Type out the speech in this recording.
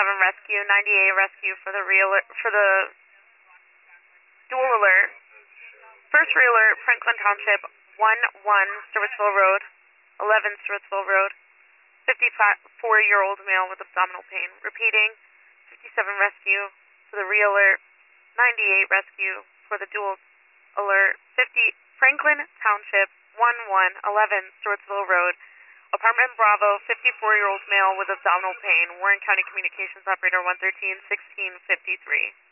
rescue, 98 rescue for the dual alert. First re-alert, Franklin Township, 1-1 Stewartsville Road, 11 Stewartsville Road, 54-year-old male with abdominal pain. Repeating, 57 rescue for the re-alert, 98 rescue for the dual alert, Franklin Township, 1-1 11 Stewartsville Road, Apartment Bravo, 54-year-old male with abdominal pain. Warren County Communications Operator 113 1653.